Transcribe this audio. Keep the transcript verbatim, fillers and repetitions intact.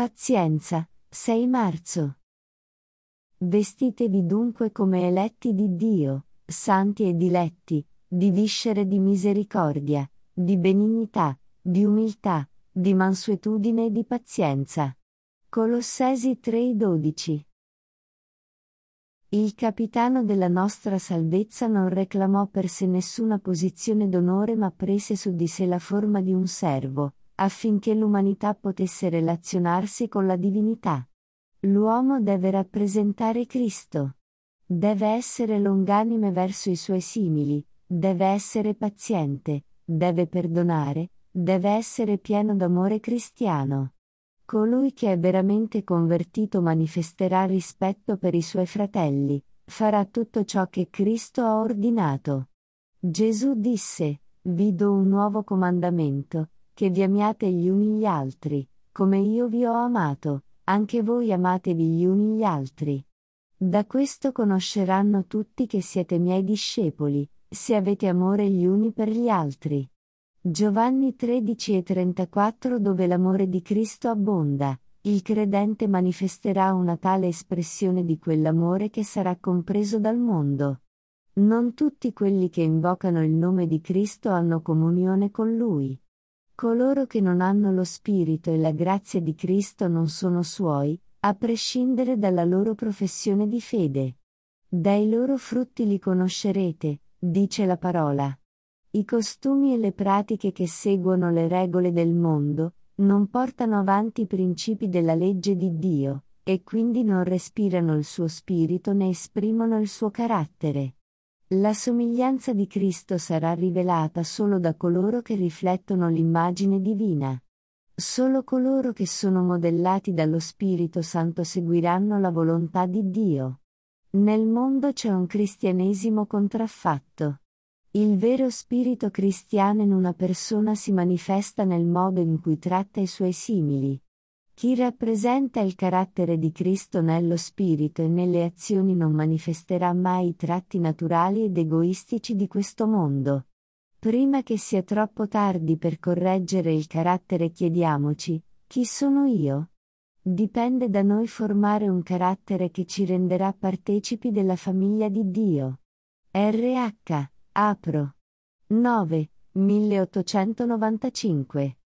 Pazienza, sei marzo. Vestitevi dunque come eletti di Dio, santi e diletti, di viscere di misericordia, di benignità, di umiltà, di mansuetudine e di pazienza. Colossesi tre dodici. Il capitano della nostra salvezza non reclamò per sé nessuna posizione d'onore ma prese su di sé la forma di un servo, affinché l'umanità potesse relazionarsi con la divinità. L'uomo deve rappresentare Cristo. Deve essere longanime verso i suoi simili, deve essere paziente, deve perdonare, deve essere pieno d'amore cristiano. Colui che è veramente convertito manifesterà rispetto per i suoi fratelli, farà tutto ciò che Cristo ha ordinato. Gesù disse: Vi do un nuovo comandamento, che vi amiate gli uni gli altri, come io vi ho amato, anche voi amatevi gli uni gli altri. Da questo conosceranno tutti che siete miei discepoli, se avete amore gli uni per gli altri. Giovanni tredici e trentaquattro. Dove l'amore di Cristo abbonda, il credente manifesterà una tale espressione di quell'amore che sarà compreso dal mondo. Non tutti quelli che invocano il nome di Cristo hanno comunione con Lui. Coloro che non hanno lo Spirito e la grazia di Cristo non sono suoi, a prescindere dalla loro professione di fede. Dai loro frutti li conoscerete, dice la parola. I costumi e le pratiche che seguono le regole del mondo, non portano avanti i principi della legge di Dio, e quindi non respirano il suo spirito né esprimono il suo carattere. La somiglianza di Cristo sarà rivelata solo da coloro che riflettono l'immagine divina. Solo coloro che sono modellati dallo Spirito Santo seguiranno la volontà di Dio. Nel mondo c'è un cristianesimo contraffatto. Il vero spirito cristiano in una persona si manifesta nel modo in cui tratta i suoi simili. Chi rappresenta il carattere di Cristo nello spirito e nelle azioni non manifesterà mai i tratti naturali ed egoistici di questo mondo. Prima che sia troppo tardi per correggere il carattere, chiediamoci: chi sono io? Dipende da noi formare un carattere che ci renderà partecipi della famiglia di Dio. R H Apro. nove, milleottocentonovantacinque